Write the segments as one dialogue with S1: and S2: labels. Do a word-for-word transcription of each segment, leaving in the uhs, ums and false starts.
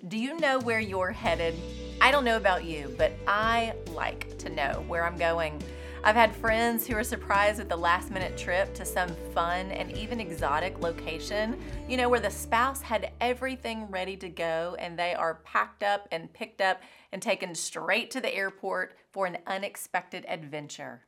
S1: Do you know where you're headed? I don't know about you, but I like to know where I'm going. I've had friends who are surprised with the last minute trip to some fun and even exotic location, you know, where the spouse had everything ready to go and they are packed up and picked up and taken straight to the airport for an unexpected adventure.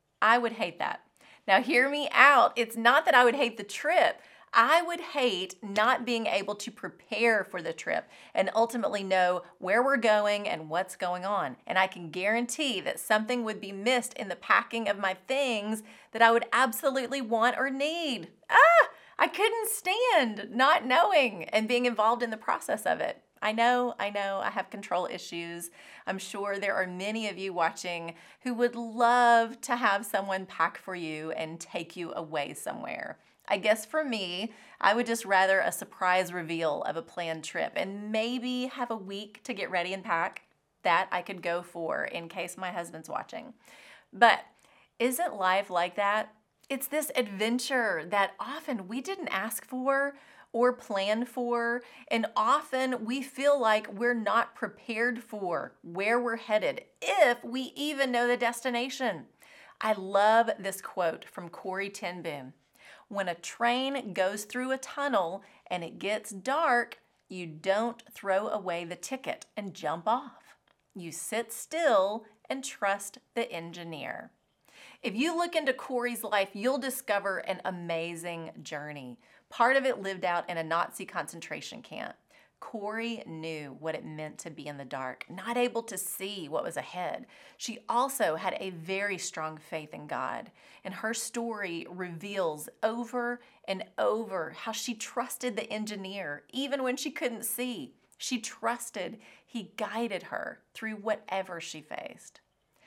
S1: I would hate that. Now hear me out. It's not that I would hate the trip. I would hate not being able to prepare for the trip and ultimately know where we're going and what's going on. And I can guarantee that something would be missed in the packing of my things that I would absolutely want or need. Ah, I couldn't stand not knowing and being involved in the process of it. I know, I know, I have control issues. I'm sure there are many of you watching who would love to have someone pack for you and take you away somewhere. I guess for me, I would just rather a surprise reveal of a planned trip and maybe have a week to get ready and pack. That I could go for in case my husband's watching. But isn't life like that? It's this adventure that often we didn't ask for or plan for, and often we feel like we're not prepared for where we're headed, if we even know the destination. I love this quote from Corrie ten Boom. When a train goes through a tunnel and it gets dark, you don't throw away the ticket and jump off. You sit still and trust the engineer. If you look into Corrie's life, you'll discover an amazing journey. Part of it lived out in a Nazi concentration camp. Corrie knew what it meant to be in the dark, not able to see what was ahead. She also had a very strong faith in God, and her story reveals over and over how she trusted the engineer, even when she couldn't see. She trusted he guided her through whatever she faced.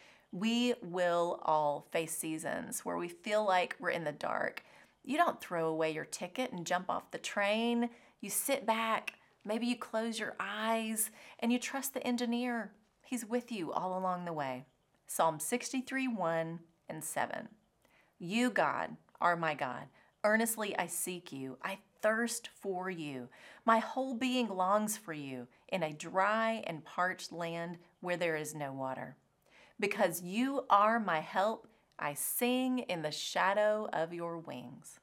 S1: We will all face seasons where we feel like we're in the dark. You don't throw away your ticket and jump off the train. You sit back. Maybe you close your eyes and you trust the engineer. He's with you all along the way. Psalm sixty-three, one and seven. You, God, are my God. Earnestly I seek you. I thirst for you. My whole being longs for you in a dry and parched land where there is no water. Because you are my help, I sing in the shadow of your wings.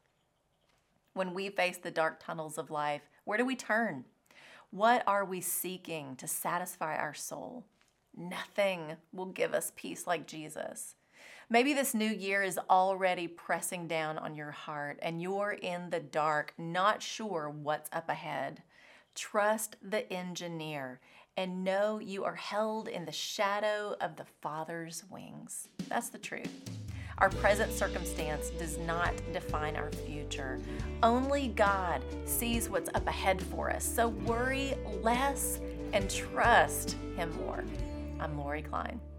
S1: When we face the dark tunnels of life, where do we turn? What are we seeking to satisfy our soul? Nothing will give us peace like Jesus. Maybe this new year is already pressing down on your heart and you're in the dark, not sure what's up ahead. Trust the engineer and know you are held in the shadow of the Father's wings. That's the truth. Our present circumstance does not define our future. Only God sees what's up ahead for us. So worry less and trust Him more. I'm Lori Klein.